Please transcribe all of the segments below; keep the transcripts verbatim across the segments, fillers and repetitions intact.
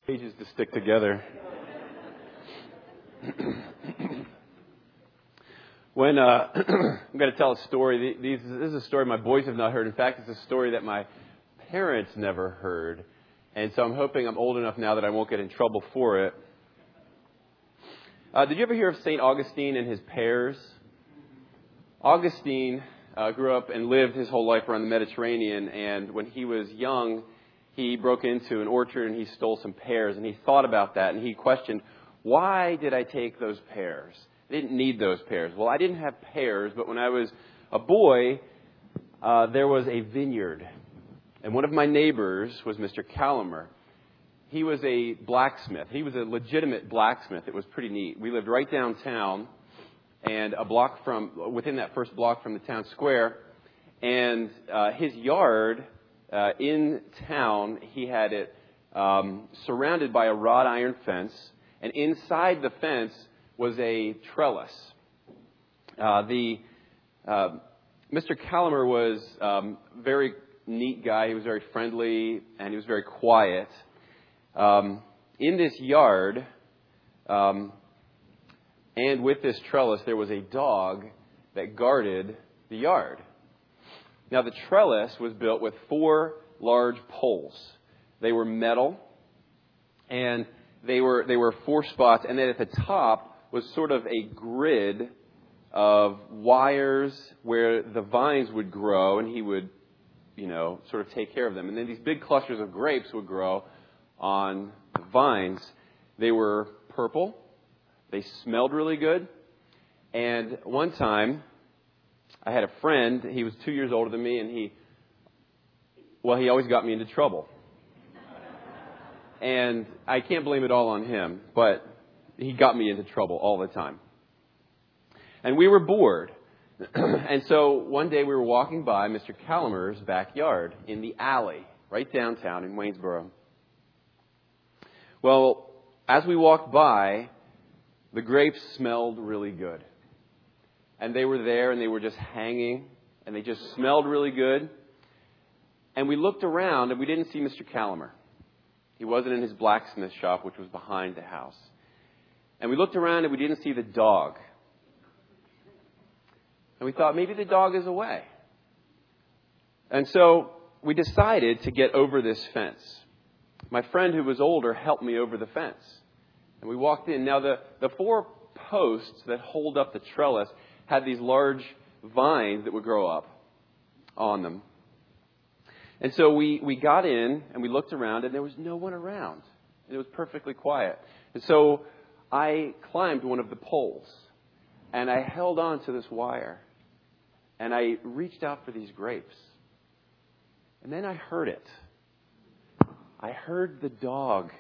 Pages to stick together. When uh, I'm going to tell a story. These, this is a story my boys have not heard. In fact, it's a story that my parents never heard. And so I'm hoping I'm old enough now that I won't get in trouble for it. Uh, did you ever hear of Saint Augustine and his pears? Augustine uh, grew up and lived his whole life around the Mediterranean. And when he was young, he broke into an orchard and he stole some pears. And he thought about that and he questioned, why did I take those pears? I didn't need those pears. Well, I didn't have pears, but when I was a boy, uh, there was a vineyard. And one of my neighbors was Mister Calamer. He was a blacksmith. He was a legitimate blacksmith. It was pretty neat. We lived right downtown and a block from, within that first block from the town square. And uh, his yard uh, in town, he had it um, surrounded by a wrought iron fence. And inside the fence was a trellis. Uh, the uh, Mister Calamer was a um, very neat guy. He was very friendly and he was very quiet. Um, in this yard, um, and with this trellis, there was a dog that guarded the yard. Now, the trellis was built with four large poles. They were metal, and they were they were four spots, and then at the top was sort of a grid of wires where the vines would grow, and he would, you know, sort of take care of them. And then these big clusters of grapes would grow on the vines. They were purple. They smelled really good. And one time, I had a friend. He was two years older than me, and he, well, he always got me into trouble. And I can't blame it all on him, but he got me into trouble all the time. And we were bored. And so one day we were walking by Mister Calamer's backyard in the alley, right downtown in Waynesboro. Well, as we walked by, the grapes smelled really good. And they were there and they were just hanging and they just smelled really good. And we looked around and we didn't see Mister Calamer. He wasn't in his blacksmith shop, which was behind the house. And we looked around and we didn't see the dog. And we thought maybe the dog is away. And so we decided to get over this fence. My friend who was older helped me over the fence. And we walked in. Now the, the four posts that hold up the trellis had these large vines that would grow up on them. And so we, we got in and we looked around and there was no one around. And it was perfectly quiet. And so I climbed one of the poles and I held on to this wire and I reached out for these grapes. And then I heard it. I heard the dog.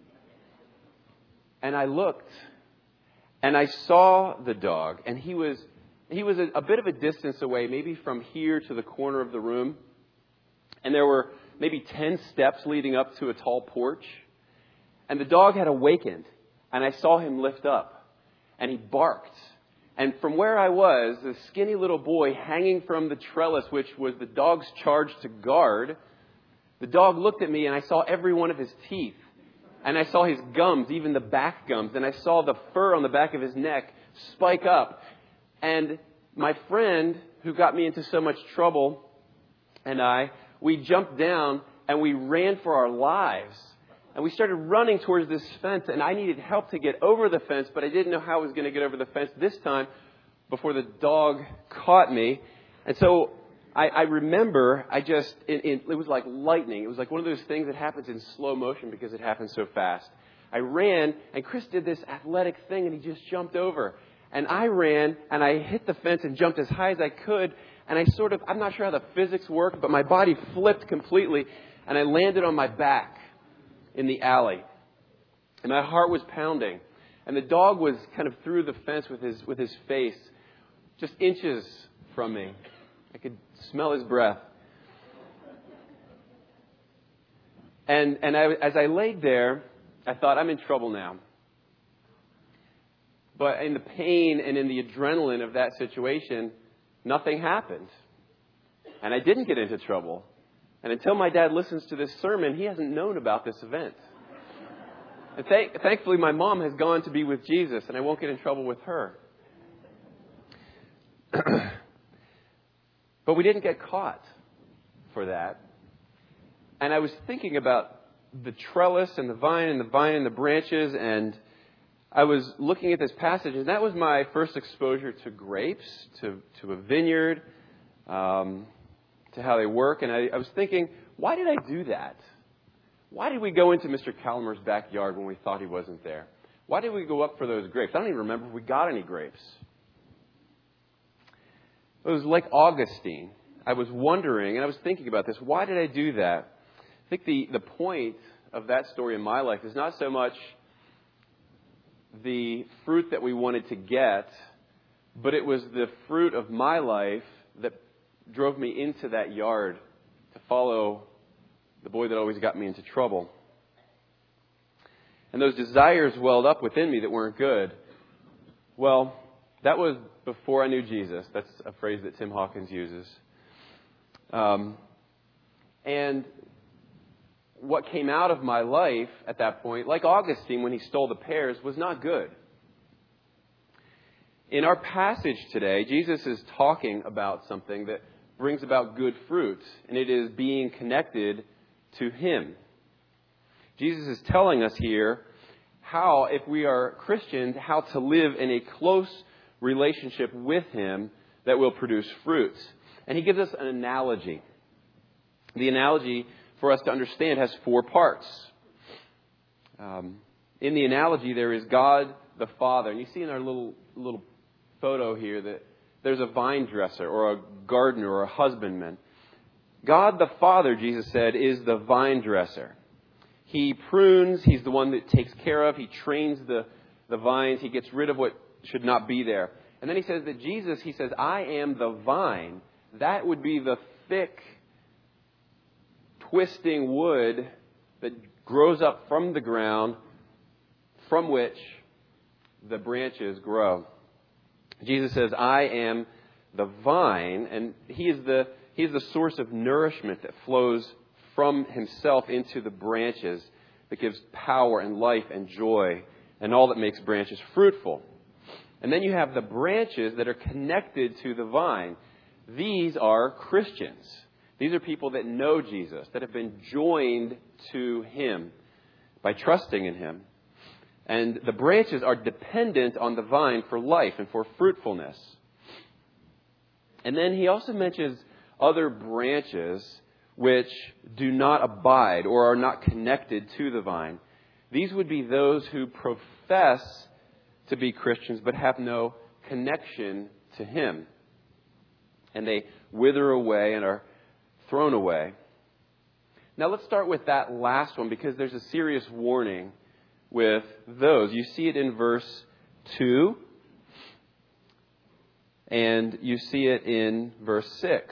And I looked and I saw the dog, and he was he was a, a bit of a distance away, maybe from here to the corner of the room. And there were maybe ten steps leading up to a tall porch. And the dog had awakened. And I saw him lift up. And he barked. And from where I was, the skinny little boy hanging from the trellis, which was the dog's charge to guard, the dog looked at me and I saw every one of his teeth. And I saw his gums, even the back gums. And I saw the fur on the back of his neck spike up. And my friend, who got me into so much trouble, and I, we jumped down and we ran for our lives. And we started running towards this fence, and I needed help to get over the fence, but I didn't know how I was going to get over the fence this time before the dog caught me. And so I, I remember I just, it, it, it was like lightning. It was like one of those things that happens in slow motion because it happens so fast. I ran, and Chris did this athletic thing, and he just jumped over. And I ran, and I hit the fence and jumped as high as I could. And I sort of, I'm not sure how the physics work, but my body flipped completely, and I landed on my back in the alley. And my heart was pounding. And the dog was kind of through the fence with his with his face, just inches from me. I could smell his breath. And and I, as I laid there, I thought, I'm in trouble now. But in the pain and in the adrenaline of that situation, nothing happened. And I didn't get into trouble. And until my dad listens to this sermon, he hasn't known about this event. And th- thankfully, my mom has gone to be with Jesus, and I won't get in trouble with her. But we didn't get caught for that. And I was thinking about the trellis and the vine and the vine and the branches, and I was looking at this passage, and that was my first exposure to grapes, to, to a vineyard, um, to how they work. And I, I was thinking, why did I do that? Why did we go into Mister Calamer's backyard when we thought he wasn't there? Why did we go up for those grapes? I don't even remember if we got any grapes. It was like Augustine. I was wondering, and I was thinking about this. Why did I do that? I think the, the point of that story in my life is not so much the fruit that we wanted to get, but it was the fruit of my life that drove me into that yard to follow the boy that always got me into trouble. And those desires welled up within me that weren't good. Well, that was before I knew Jesus. That's a phrase that Tim Hawkins uses. Um, and what came out of my life at that point, like Augustine when he stole the pears, was not good. In our passage today, Jesus is talking about something that brings about good fruit, and it is being connected to Him. Jesus is telling us here how, if we are Christians, how to live in a close relationship with Him that will produce fruit. And He gives us an analogy. The analogy, for us to understand, has four parts. Um, in the analogy, there is God the Father. And you see in our little little photo here that there's a vine dresser or a gardener or a husbandman. God the Father, Jesus said, is the vine dresser. He prunes. He's the one that takes care of. He trains the, the vines. He gets rid of what should not be there. And then He says that Jesus, He says, I am the vine. That would be the thick, twisting wood that grows up from the ground from which the branches grow. Jesus says, I am the vine, and He is the He is the source of nourishment that flows from Himself into the branches that gives power and life and joy and all that makes branches fruitful. And then you have the branches that are connected to the vine. These are Christians. These are people that know Jesus, that have been joined to Him by trusting in Him. And the branches are dependent on the vine for life and for fruitfulness. And then He also mentions other branches which do not abide or are not connected to the vine. These would be those who profess to be Christians but have no connection to Him. And they wither away and are thrown away. Now let's start with that last one, because there's a serious warning with those. You see it in verse two, and you see it in verse six.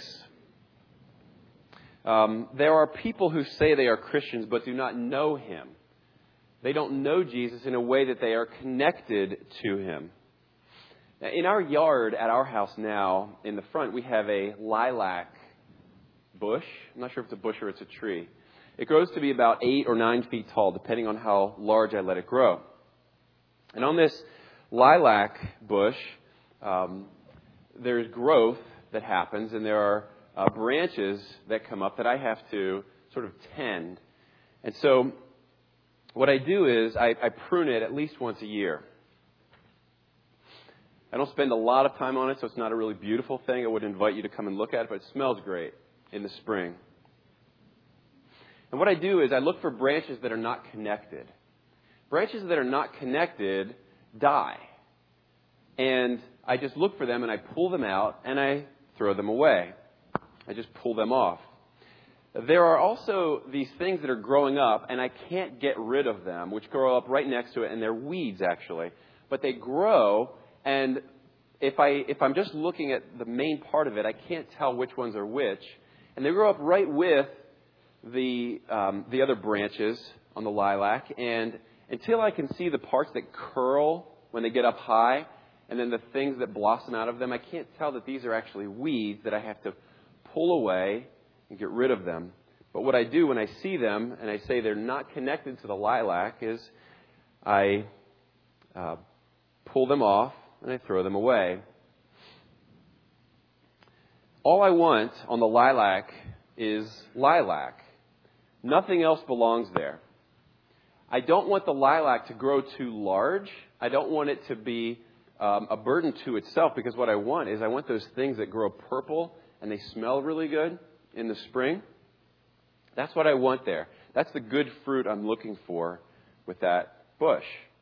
Um, there are people who say they are Christians but do not know Him. They don't know Jesus in a way that they are connected to Him. Now, in our yard at our house now, in the front, we have a lilac bush. I'm not sure if it's a bush or it's a tree. It grows to be about eight or nine feet tall, depending on how large I let it grow. And on this lilac bush, um, there's growth that happens, and there are uh, branches that come up that I have to sort of tend. And so what I do is I, I prune it at least once a year. I don't spend a lot of time on it, so it's not a really beautiful thing. I would invite you to come and look at it, but it smells great in the spring. And what I do is I look for branches that are not connected. Branches that are not connected die. And I just look for them and I pull them out and I throw them away. I just pull them off. There are also these things that are growing up and I can't get rid of them, which grow up right next to it, and they're weeds actually. But they grow, and if, I, if I'm just looking at the main part of it, I can't tell which ones are which. And they grow up right with the um, the other branches on the lilac, and until I can see the parts that curl when they get up high, and then the things that blossom out of them, I can't tell that these are actually weeds that I have to pull away and get rid of them. But what I do when I see them and I say they're not connected to the lilac is I uh, pull them off and I throw them away. All I want on the lilac is lilac. Nothing else belongs there. I don't want the lilac to grow too large. I don't want it to be um, a burden to itself, because what I want is I want those things that grow purple and they smell really good in the spring. That's what I want there. That's the good fruit I'm looking for with that bush.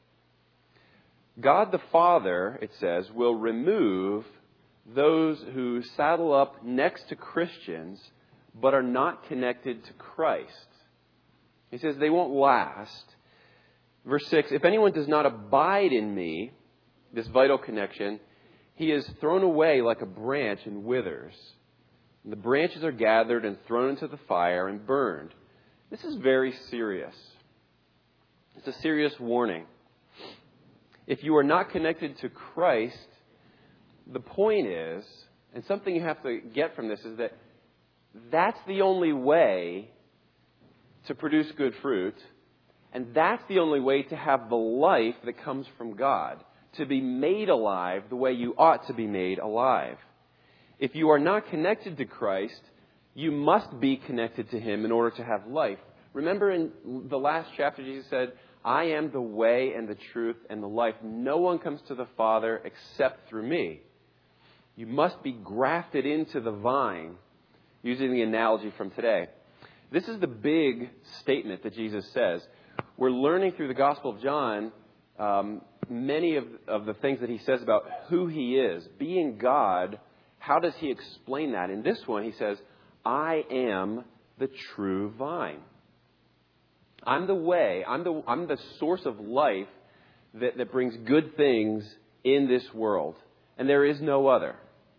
God the Father, it says, will remove those who saddle up next to Christians but are not connected to Christ. He says they won't last. Verse six, if anyone does not abide in me, this vital connection, he is thrown away like a branch and withers. And the branches are gathered and thrown into the fire and burned. This is very serious. It's a serious warning. If you are not connected to Christ, the point is, and something you have to get from this is that that's the only way to produce good fruit, and that's the only way to have the life that comes from God, to be made alive the way you ought to be made alive. If you are not connected to Christ, you must be connected to Him in order to have life. Remember in the last chapter, Jesus said, I am the way and the truth and the life. No one comes to the Father except through me. You must be grafted into the vine, using the analogy from today. This is the big statement that Jesus says. We're learning through the Gospel of John um, many of, of the things that He says about who He is. Being God, how does He explain that? In this one, He says, I am the true vine. I'm the way, I'm the, I'm the source of life that, that brings good things in this world. And there is no other.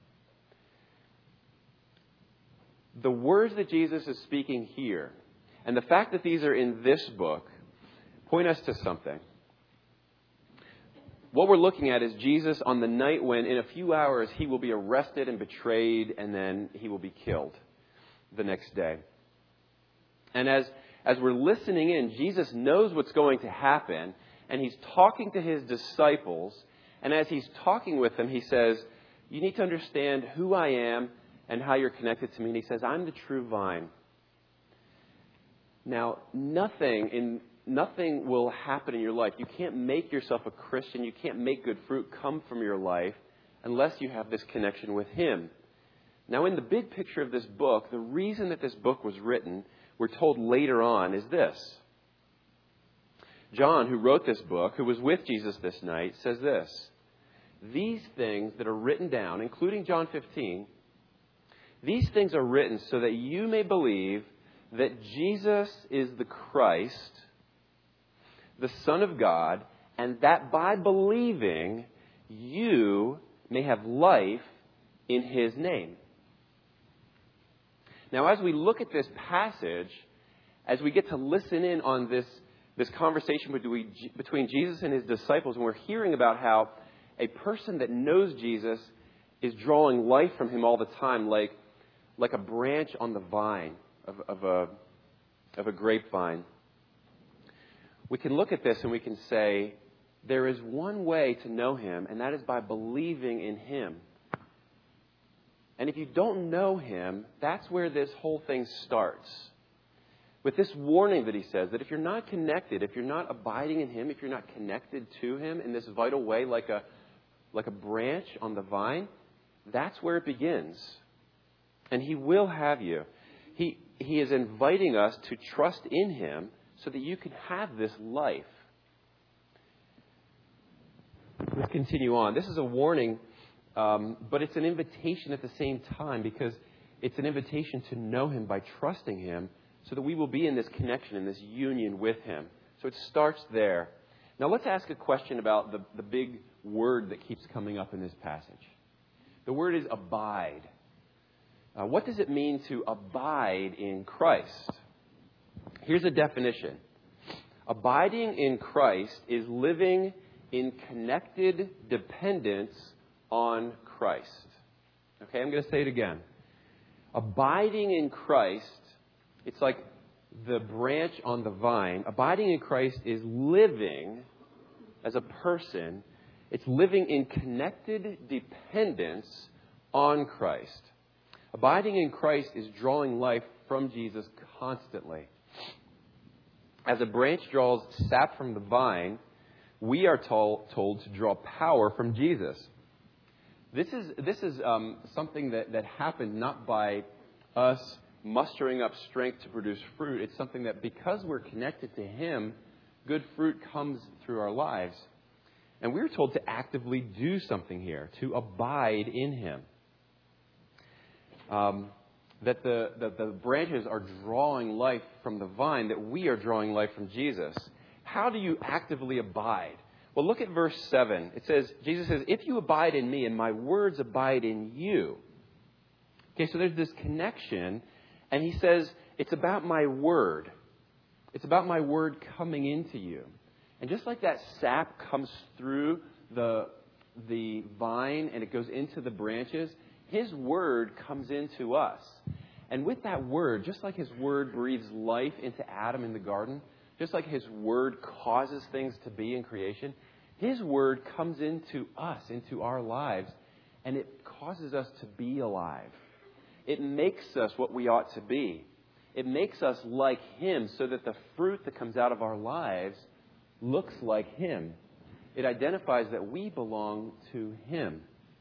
The words that Jesus is speaking here, and the fact that these are in this book, point us to something. What we're looking at is Jesus on the night when, in a few hours, He will be arrested and betrayed, and then He will be killed the next day. And as, as we're listening in, Jesus knows what's going to happen, and He's talking to His disciples. And as He's talking with them, He says, you need to understand who I am and how you're connected to me. And He says, I'm the true vine. Now, nothing in nothing will happen in your life. You can't make yourself a Christian. You can't make good fruit come from your life unless you have this connection with Him. Now, in the big picture of this book, the reason that this book was written, we're told later on, is this. John, who wrote this book, who was with Jesus this night, says this. These things that are written down, including John fifteen, these things are written so that you may believe that Jesus is the Christ, the Son of God, and that by believing you may have life in His name. Now, as we look at this passage, as we get to listen in on this, this conversation between, between Jesus and His disciples, and we're hearing about how a person that knows Jesus is drawing life from Him all the time, like, like a branch on the vine of, of, a, of a grapevine. We can look at this and we can say, there is one way to know Him, and that is by believing in Him. And if you don't know Him, that's where this whole thing starts. With this warning that He says, that if you're not connected, if you're not abiding in Him, if you're not connected to Him in this vital way, like a, like a branch on the vine, that's where it begins. And He will have you. He, he is inviting us to trust in Him so that you can have this life. Let's continue on. This is a warning, um, but it's an invitation at the same time, because it's an invitation to know Him by trusting Him so that we will be in this connection, in this union with Him. So it starts there. Now let's ask a question about the, the big word that keeps coming up in this passage. The word is abide. Uh, what does it mean to abide in Christ? Here's a definition. Abiding in Christ is living in connected dependence on Christ. Okay, I'm going to say it again. Abiding in Christ, it's like the branch on the vine. Abiding in Christ is living as a person, it's living in connected dependence on Christ. Abiding in Christ is drawing life from Jesus constantly. As a branch draws sap from the vine, we are told, told to draw power from Jesus. This is this is um, something that, that happens not by us mustering up strength to produce fruit. It's something that because we're connected to Him, good fruit comes through our lives. And we're told to actively do something here, to abide in Him. Um, that the, that the branches are drawing life from the vine, that we are drawing life from Jesus. How do you actively abide? Well, look at verse seven. It says, Jesus says, if you abide in me and my words abide in you. Okay, so there's this connection. And he says, it's about my word. It's about my word coming into you. And just like that sap comes through the, the vine and it goes into the branches, His word comes into us. And with that word, just like His word breathes life into Adam in the garden, just like His word causes things to be in creation, His word comes into us, into our lives, and it causes us to be alive. It makes us what we ought to be. It makes us like Him so that the fruit that comes out of our lives looks like Him. It identifies that we belong to Him.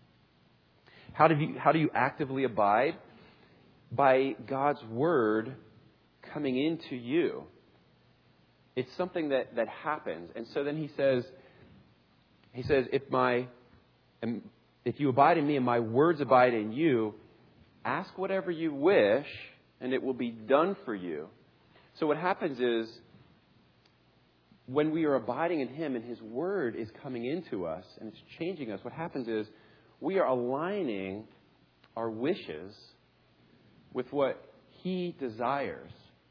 How do you, how do you actively abide? By God's Word coming into you. It's something that, that happens. And so then he says, he says, if my, if you abide in me and my words abide in you, ask whatever you wish and it will be done for you. So what happens is, when we are abiding in Him and His Word is coming into us and it's changing us, what happens is we are aligning our wishes with what He desires.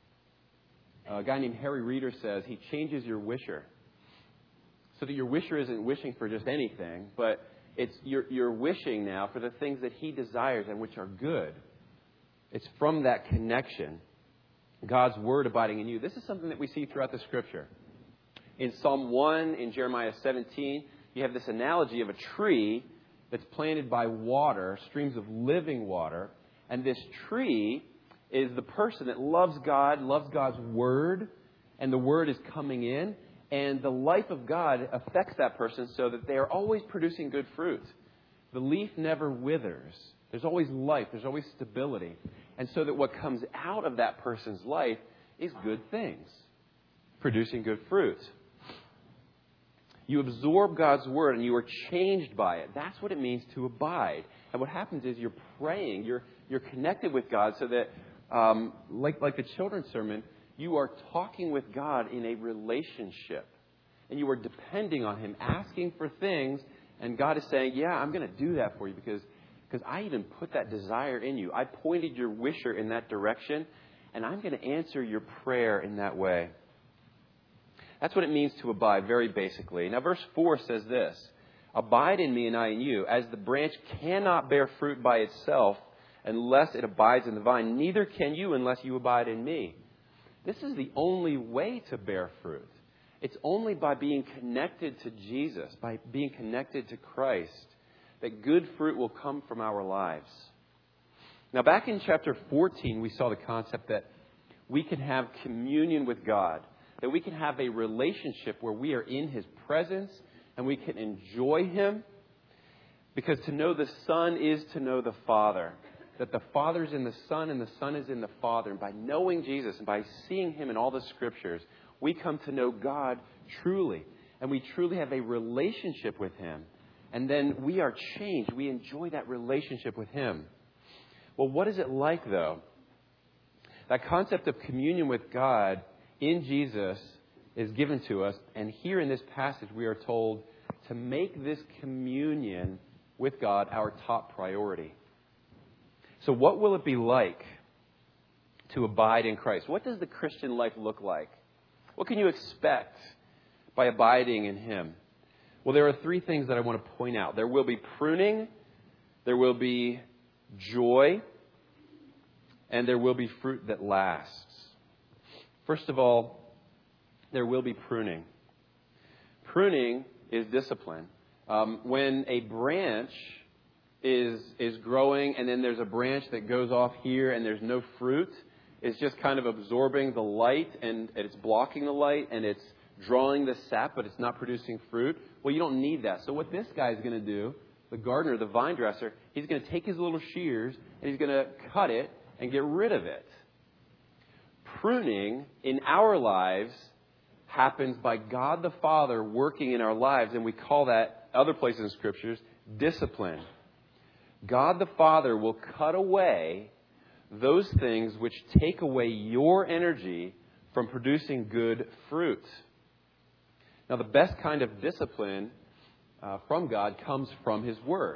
A guy named Harry Reeder says he changes your wisher. So that your wisher isn't wishing for just anything, but it's you're, you're wishing now for the things that He desires and which are good. It's from that connection, God's Word abiding in you. This is something that we see throughout the Scripture. In Psalm one, in Jeremiah seventeen, you have this analogy of a tree that's planted by water, streams of living water. And this tree is the person that loves God, loves God's Word, and the Word is coming in. And the life of God affects that person so that they are always producing good fruit. The leaf never withers. There's always life. There's always stability. And so that what comes out of that person's life is good things, producing good fruit. You absorb God's Word and you are changed by it. That's what it means to abide. And what happens is you're praying, you're you're connected with God so that, um, like, like the children's sermon, you are talking with God in a relationship. And you are depending on Him, asking for things. And God is saying, yeah, I'm going to do that for you because, because I even put that desire in you. I pointed your wisher in that direction. And I'm going to answer your prayer in that way. That's what it means to abide, very basically. Now, verse four says this, abide in me and I in you, as the branch cannot bear fruit by itself unless it abides in the vine, neither can you unless you abide in me. This is the only way to bear fruit. It's only by being connected to Jesus, by being connected to Christ, that good fruit will come from our lives. Now, back in chapter fourteen, we saw the concept that we can have communion with God, that we can have a relationship where we are in His presence and we can enjoy Him. Because to know the Son is to know the Father. That the Father is in the Son and the Son is in the Father. And by knowing Jesus and by seeing Him in all the Scriptures, we come to know God truly. And we truly have a relationship with Him. And then we are changed. We enjoy that relationship with Him. Well, what is it like, though? That concept of communion with God in Jesus is given to us. And here in this passage, we are told to make this communion with God our top priority. So what will it be like to abide in Christ? What does the Christian life look like? What can you expect by abiding in Him? Well, there are three things that I want to point out. There will be pruning, there will be joy, and there will be fruit that lasts. First of all, there will be pruning. Pruning is discipline. Um, when a branch is is growing and then there's a branch that goes off here and there's no fruit, it's just kind of absorbing the light and, and it's blocking the light and it's drawing the sap, but it's not producing fruit. Well, you don't need that. So what this guy is going to do, the gardener, the vine dresser, he's going to take his little shears and he's going to cut it and get rid of it. Pruning in our lives happens by God the Father working in our lives, and we call that, other places in Scriptures, discipline. God the Father will cut away those things which take away your energy from producing good fruit. Now, the best kind of discipline uh, from God comes from His Word.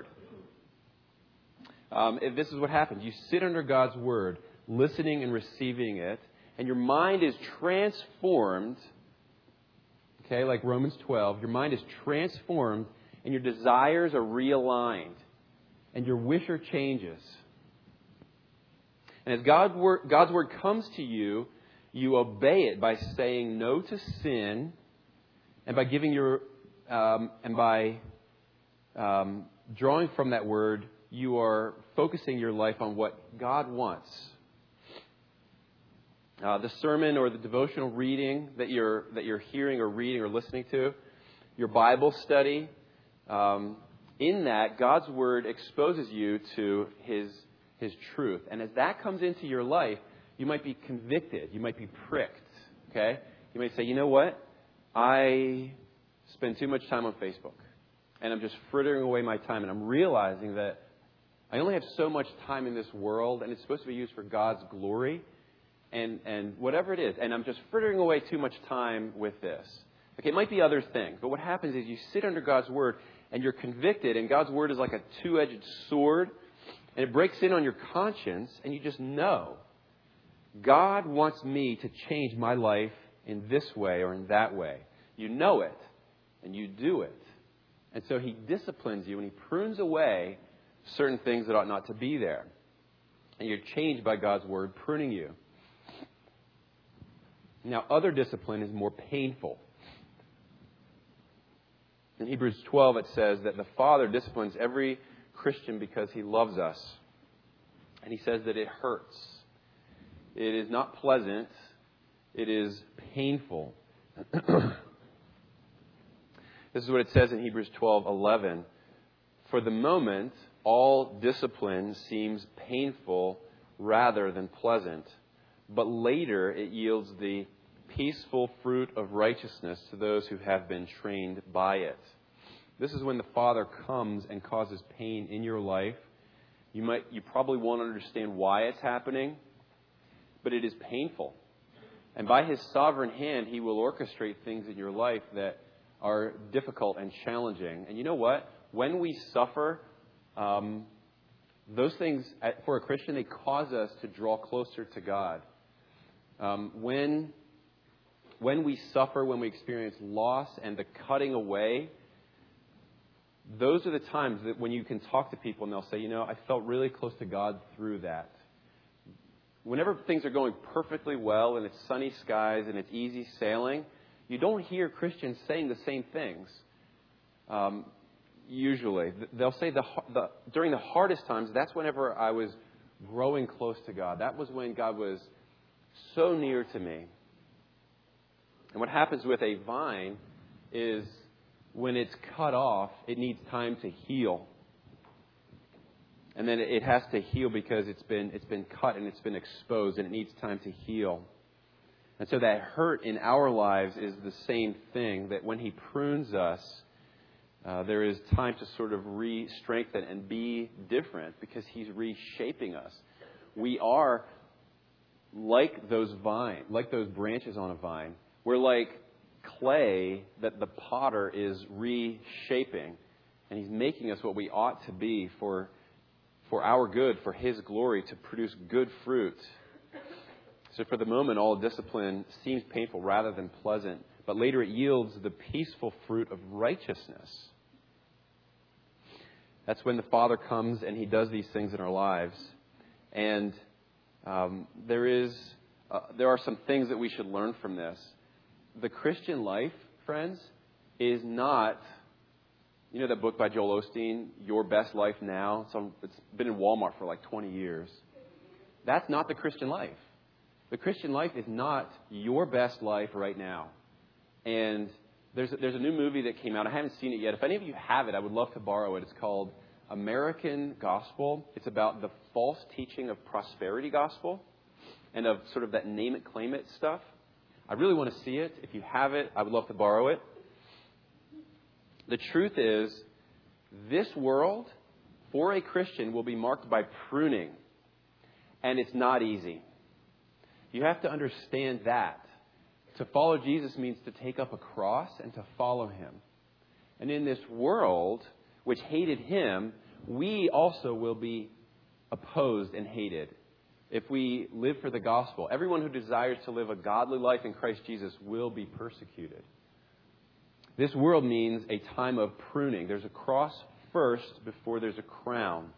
Um, if this is what happens. You sit under God's Word, listening and receiving it, and your mind is transformed. Okay, like Romans twelve, your mind is transformed and your desires are realigned and your wisher changes. And as God's word, God's word comes to you, you obey it by saying no to sin and by giving your um, and by um, drawing from that word, you are focusing your life on what God wants. Uh, the sermon or the devotional reading that you're that you're hearing or reading or listening to, your Bible study, um, in that God's Word exposes you to His His truth, and as that comes into your life, you might be convicted, you might be pricked. Okay, you might say, you know what, I spend too much time on Facebook, and I'm just frittering away my time, and I'm realizing that I only have so much time in this world, and it's supposed to be used for God's glory. And and whatever it is, and I'm just frittering away too much time with this. Okay, it might be other things, but what happens is you sit under God's Word and you're convicted, and God's Word is like a two-edged sword, and it breaks in on your conscience, and you just know, God wants me to change my life in this way or in that way. You know it, and you do it. And so He disciplines you, and He prunes away certain things that ought not to be there. And you're changed by God's Word pruning you. Now, other discipline is more painful. In Hebrews twelve, it says that the Father disciplines every Christian because He loves us. And He says that it hurts. It is not pleasant. It is painful. This is what it says in Hebrews twelve eleven. For the moment, all discipline seems painful rather than pleasant. But later it yields the peaceful fruit of righteousness to those who have been trained by it. This is when the Father comes and causes pain in your life. You might, you probably won't understand why it's happening, but it is painful. And by His sovereign hand, He will orchestrate things in your life that are difficult and challenging. And you know what? When we suffer, um, those things, for a Christian, they cause us to draw closer to God. Um, when, when we suffer, when we experience loss and the cutting away, those are the times that when you can talk to people and they'll say, you know, I felt really close to God through that. Whenever things are going perfectly well and it's sunny skies and it's easy sailing, you don't hear Christians saying the same things. Um, usually. They'll say the, the during the hardest times, that's whenever I was growing close to God. That was when God was so near to me. And what happens with a vine is when it's cut off, it needs time to heal. And then it has to heal because it's been it's been cut and it's been exposed, and it needs time to heal. And so that hurt in our lives is the same thing, that when He prunes us, uh, there is time to sort of re-strengthen and be different because He's reshaping us. We are like those vine, like those branches on a vine. We're like clay that the potter is reshaping, and He's making us what we ought to be for for our good, for His glory, to produce good fruit. So for the moment, all discipline seems painful rather than pleasant, but later it yields the peaceful fruit of righteousness. That's when the Father comes and He does these things in our lives. And um, there is, uh, there are some things that we should learn from this. The Christian life, friends, is not You know that book by Joel Osteen, Your Best Life Now? So it's been in Walmart for like twenty years. That's not the Christian life. The Christian life is not your best life right now. And there's a, there's a new movie that came out. I haven't seen it yet. If any of you have it, I would love to borrow it. It's called American Gospel. It's about the false teaching of prosperity gospel and of sort of that name it, claim it stuff. I really want to see it. If you have it, I would love to borrow it. The truth is, this world, for a Christian, will be marked by pruning. And it's not easy. You have to understand that. To follow Jesus means to take up a cross and to follow Him. And in this world, which hated Him, we also will be opposed and hated if we live for the gospel. Everyone who desires to live a godly life in Christ Jesus will be persecuted. This world means a time of pruning. There's a cross first before there's a crown.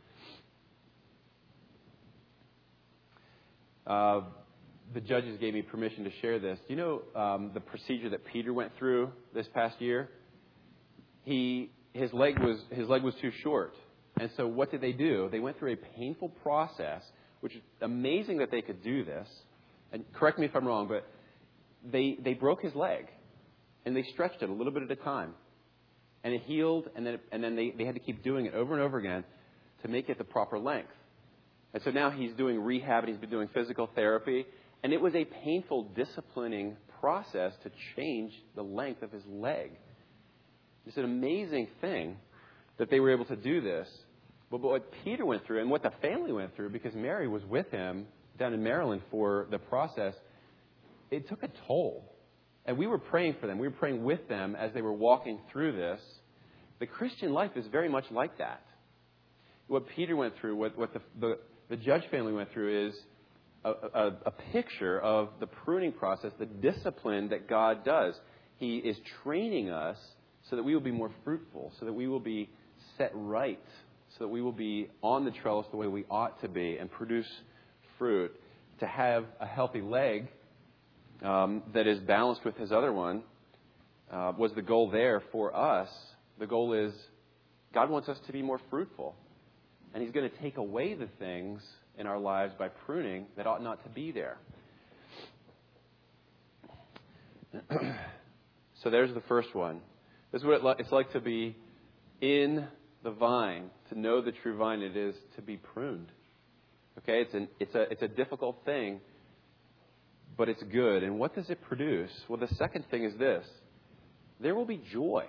Uh, the judges gave me permission to share this. Do you know um, the procedure that Peter went through this past year? He his leg was his leg was too short, and so what did they do? They went through a painful process, which is amazing that they could do this. And correct me if I'm wrong, but they they broke his leg. And they stretched it a little bit at a time. And it healed, and then and then they, they had to keep doing it over and over again to make it the proper length. And so now he's doing rehab, and he's been doing physical therapy. And it was a painful, disciplining process to change the length of his leg. It's an amazing thing that they were able to do this. But what Peter went through, and what the family went through, because Mary was with him down in Maryland for the process, it took a toll. And we were praying for them. We were praying with them as they were walking through this. The Christian life is very much like that. What Peter went through, what, what the, the, the Judge family went through is a, a, a picture of the pruning process, the discipline that God does. He is training us so that we will be more fruitful, so that we will be set right, so that we will be on the trellis the way we ought to be and produce fruit. To have a healthy leg Um, that is balanced with his other one, uh, was the goal there for us. The goal is God wants us to be more fruitful. And He's going to take away the things in our lives by pruning that ought not to be there. So there's the first one. This is what it's like to be in the vine, to know the true vine. It is to be pruned. Okay, it's an, it's a it's a difficult thing. But it's good. And what does it produce? Well, the second thing is this. There will be joy.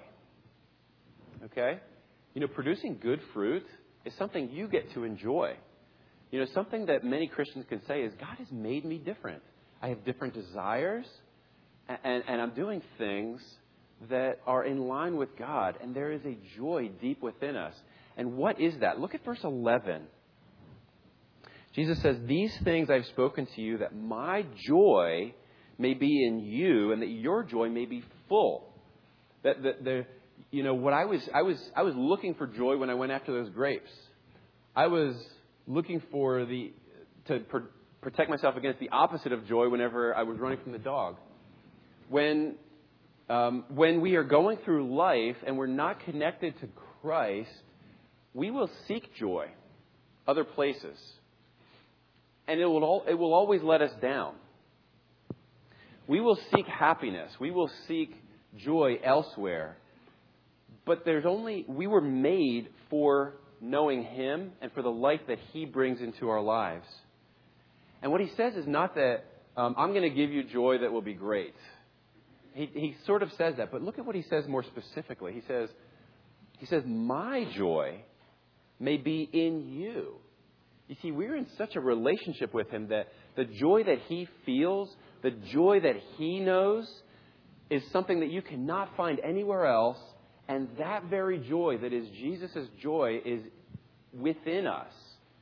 Okay? You know, producing good fruit is something you get to enjoy. You know, something that many Christians can say is, God has made me different. I have different desires, and, and I'm doing things that are in line with God. And there is a joy deep within us. And what is that? Look at verse eleven. Jesus says, these things I've spoken to you that my joy may be in you and that your joy may be full. That the, the you know what I was I was I was looking for joy when I went after those grapes. I was looking for the to pr- protect myself against the opposite of joy whenever I was running from the dog. When um, when we are going through life and we're not connected to Christ, we will seek joy other places. And it will all, it will always let us down. We will seek happiness. We will seek joy elsewhere. But there's only, we were made for knowing Him and for the life that He brings into our lives. And what He says is not that um, I'm going to give you joy that will be great. He, he sort of says that. But look at what He says more specifically. He says, He says, my joy may be in you. You see, we're in such a relationship with Him that the joy that He feels, the joy that He knows, is something that you cannot find anywhere else. And that very joy that is Jesus' joy is within us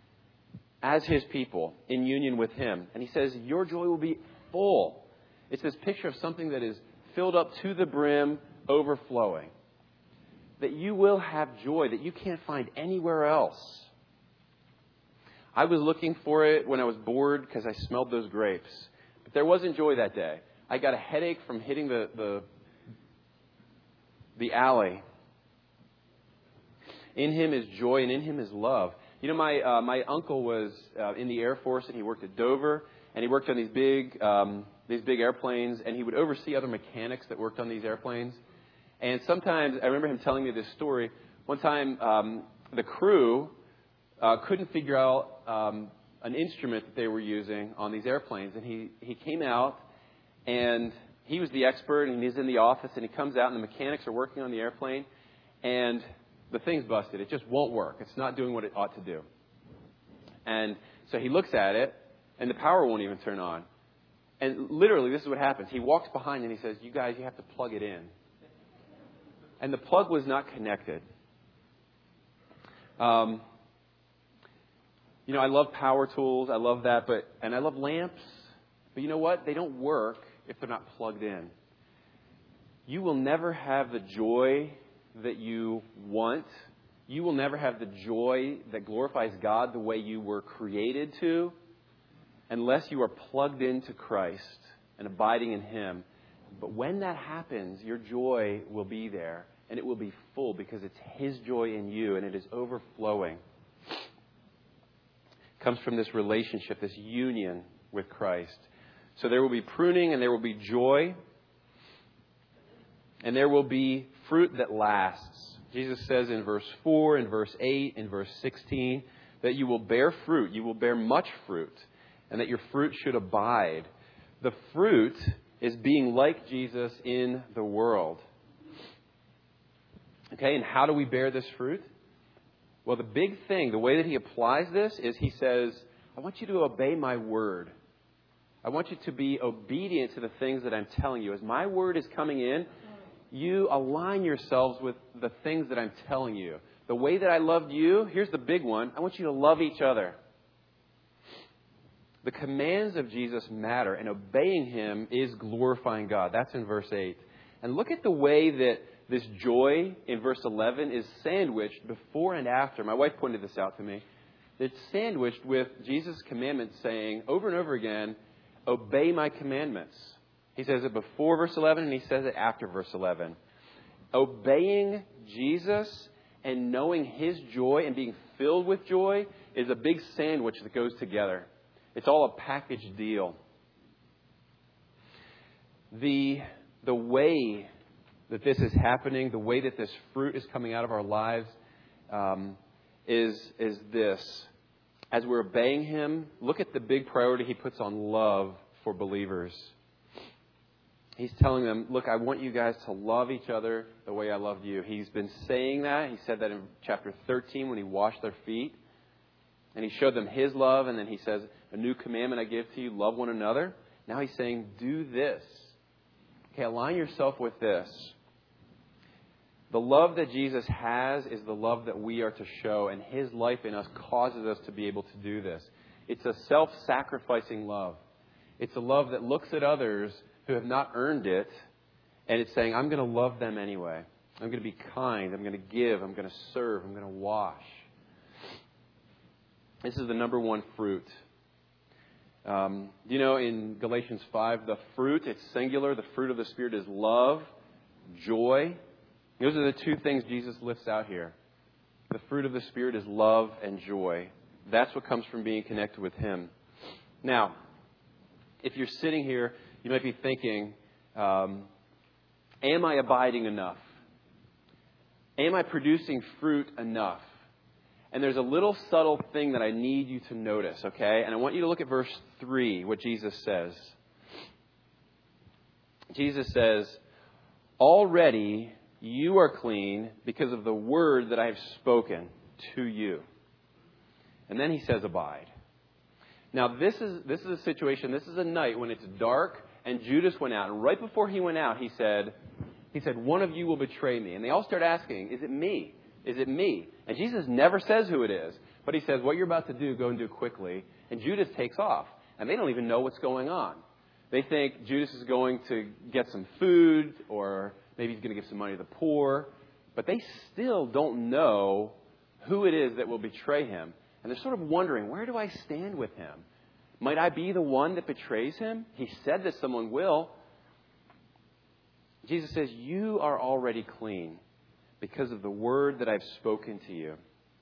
as His people in union with Him. And He says, your joy will be full. It's this picture of something that is filled up to the brim, overflowing. That you will have joy that you can't find anywhere else. I was looking for it when I was bored because I smelled those grapes. But there wasn't joy that day. I got a headache from hitting the, the, the alley In Him is joy, and in Him is love. You know, my uh, my uncle was uh, in the Air Force, and he worked at Dover, and he worked on these big um, these big airplanes, and he would oversee other mechanics that worked on these airplanes. And sometimes, I remember him telling me this story. One time, um, the crew uh, couldn't figure out um, an instrument that they were using on these airplanes, and he he came out, and he was the expert, and he's in the office, and he comes out, and the mechanics are working on the airplane, and the thing's busted. It just won't work. It's not doing what it ought to do. And so he looks at it, and the power won't even turn on. And literally, this is what happens. He walks behind, and he says, you guys, you have to plug it in. And the plug was not connected. Um, you know, I love power tools. I love that. but And I love lamps. But you know what? They don't work if they're not plugged in. You will never have the joy that you want. You will never have the joy that glorifies God the way you were created to unless you are plugged into Christ and abiding in Him. But when that happens, your joy will be there, and it will be full because it's His joy in you, and it is overflowing. It comes from this relationship, this union with Christ. So there will be pruning, and there will be joy, and there will be fruit that lasts. Jesus says in verse four, in verse eight, in verse sixteen, that you will bear fruit, you will bear much fruit, and that your fruit should abide. The fruit is being like Jesus in the world. Okay, and how do we bear this fruit? Well, the big thing, the way that He applies this is He says, I want you to obey my word. I want you to be obedient to the things that I'm telling you. As my word is coming in, you align yourselves with the things that I'm telling you. The way that I loved you, here's the big one. I want you to love each other. The commands of Jesus matter, and obeying Him is glorifying God. That's in verse eight. And look at the way that this joy in verse eleven is sandwiched before and after. My wife pointed this out to me. It's sandwiched with Jesus' commandments saying over and over again, obey my commandments. He says it before verse eleven, and He says it after verse eleven. Obeying Jesus and knowing His joy and being filled with joy is a big sandwich that goes together. It's all a package deal. The, the way that this is happening, the way that this fruit is coming out of our lives um, is, is this. As we're obeying Him, look at the big priority He puts on love for believers. He's telling them, look, I want you guys to love each other the way I loved you. He's been saying that. He said that in chapter thirteen when He washed their feet. And He showed them His love. And then He says, a new commandment I give to you, love one another. Now He's saying, do this. Okay, align yourself with this. The love that Jesus has is the love that we are to show. And His life in us causes us to be able to do this. It's a self-sacrificing love. It's a love that looks at others who have not earned it, and it's saying, I'm going to love them anyway. I'm going to be kind. I'm going to give. I'm going to serve. I'm going to wash. This is the number one fruit. Um, you know, in Galatians five, the fruit, it's singular. The fruit of the Spirit is love, joy. Those are the two things Jesus lifts out here. The fruit of the Spirit is love and joy. That's what comes from being connected with Him. Now, if you're sitting here, you might be thinking, um, am I abiding enough? Am I producing fruit enough? And there's a little subtle thing that I need you to notice, okay? And I want you to look at verse three, what Jesus says. Jesus says, already you are clean because of the word that I have spoken to you. And then He says, abide. Now, this is this is a situation, this is a night when it's dark, and Judas went out. And right before he went out, he said, he said, one of you will betray me. And they all start asking, is it me? Is it me? And Jesus never says who it is. But He says, what you're about to do, go and do quickly. And Judas takes off. And they don't even know what's going on. They think Judas is going to get some food, or maybe he's going to give some money to the poor. But they still don't know who it is that will betray Him. And they're sort of wondering, where do I stand with Him? Might I be the one that betrays Him? He said that someone will. Jesus says, you are already clean because of the word that I've spoken to you.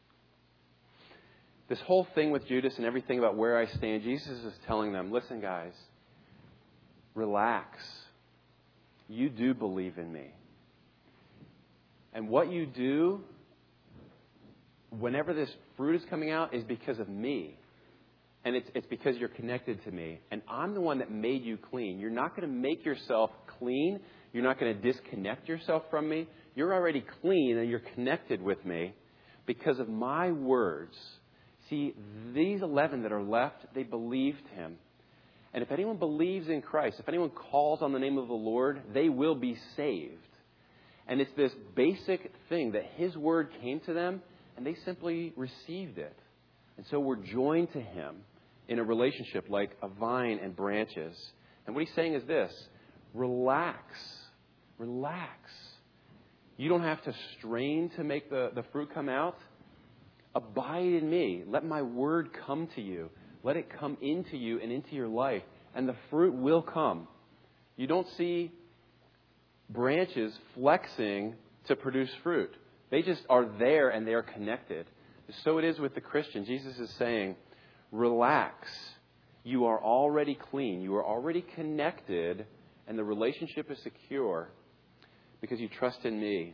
This whole thing with Judas and everything about where I stand, Jesus is telling them, listen, guys, relax. You do believe in me. And what you do, whenever this fruit is coming out, is because of me. And it's, it's because you're connected to me. And I'm the one that made you clean. You're not going to make yourself clean. You're not going to disconnect yourself from me. You're already clean and you're connected with me because of my words. See, these eleven that are left, they believed him. And if anyone believes in Christ, if anyone calls on the name of the Lord, they will be saved. And it's this basic thing that his word came to them and they simply received it. And so we're joined to him in a relationship like a vine and branches. And what he's saying is this: relax. Relax. You don't have to strain to make the, the fruit come out. Abide in me. Let my word come to you. Let it come into you and into your life. And the fruit will come. You don't see branches flexing to produce fruit. They just are there and they are connected. So it is with the Christian. Jesus is saying, relax. You are already clean. You are already connected. And the relationship is secure because you trust in me.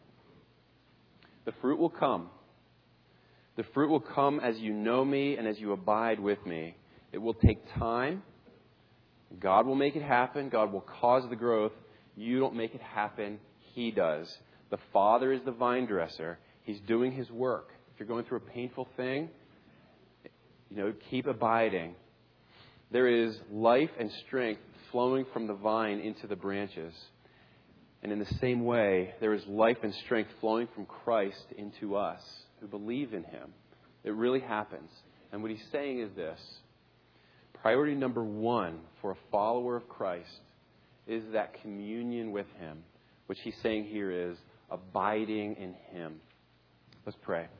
The fruit will come. The fruit will come as you know me and as you abide with me. It will take time. God will make it happen. God will cause the growth. You don't make it happen. He does. The Father is the vine dresser. He's doing his work. If you're going through a painful thing, you know, keep abiding. There is life and strength flowing from the vine into the branches. And in the same way, there is life and strength flowing from Christ into us who believe in him. It really happens. And what he's saying is this: priority number one for a follower of Christ is that communion with him, which he's saying here is abiding in him. Let's pray.